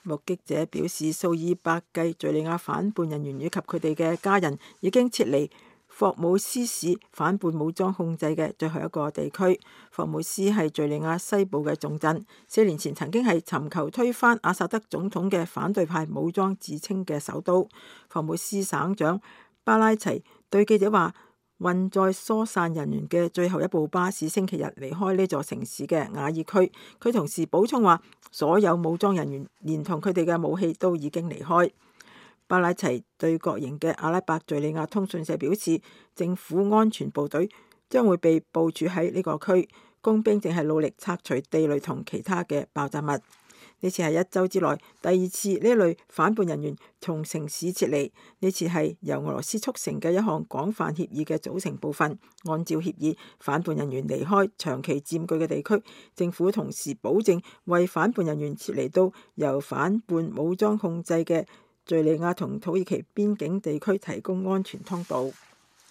目擊者表示，數以百計敘利亞反叛人員以及佢哋嘅家人已經撤離霍姆斯市反叛武裝控制嘅最後一個地區。霍姆斯係敘利亞西部嘅重鎮，4年前曾經係尋求推翻阿薩德總統嘅反對派武裝自稱嘅首都。霍姆斯省長巴拉齊對記者話，運載疏散人員嘅最後一部巴士星期日離開呢座城市嘅瓦爾區。佢同時補充話，所有武裝人員連同佢哋嘅武器都已經離開。巴拉齊對國營嘅阿拉伯敘利亞通訊社表示，政府安全部隊將會被部署喺呢個區，工兵正係努力拆除地雷同其他嘅爆炸物。呢次係一周之內第二次呢類反叛人員從城市撤離，呢次係由俄羅斯促成嘅一項廣泛協議嘅組成部分。按照協議，反叛人員離開長期佔據嘅地區，政府同時保證為反叛人員撤離到由反叛武裝控制嘅敘利亞同土耳其邊境地區提供安全通道。